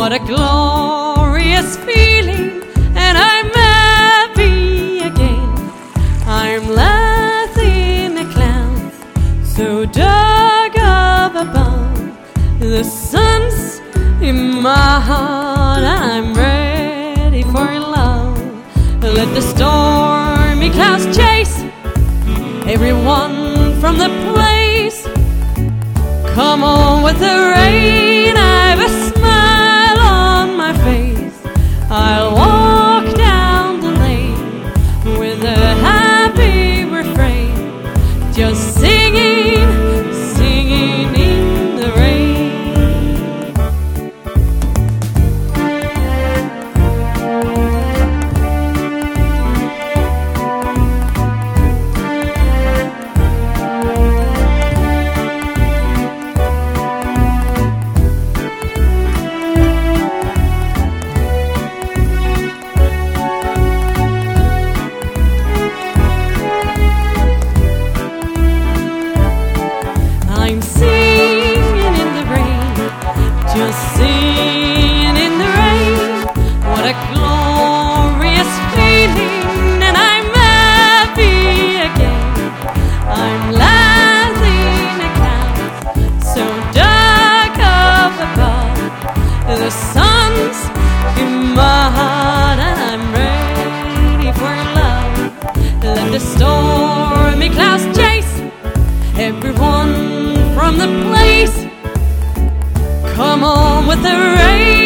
What a glorious feeling, and I'm happy again. I'm laughing at clouds so dark up above. The sun's in my heart, and I'm ready for love. Let the stormy clouds chase everyone from the place. Come on with the rain, I've a smile on my face. I'll walk down the lane with a happy refrain, just singing, singing in the rain. I'm singing in the rain, just singing in the rain. What a glorious feeling, and I'm happy again. I'm laughing at clouds so dark up above. The sun's in my heart, and I'm ready for love. Let the stormy clouds chase everyone from the place. Come on with the rain.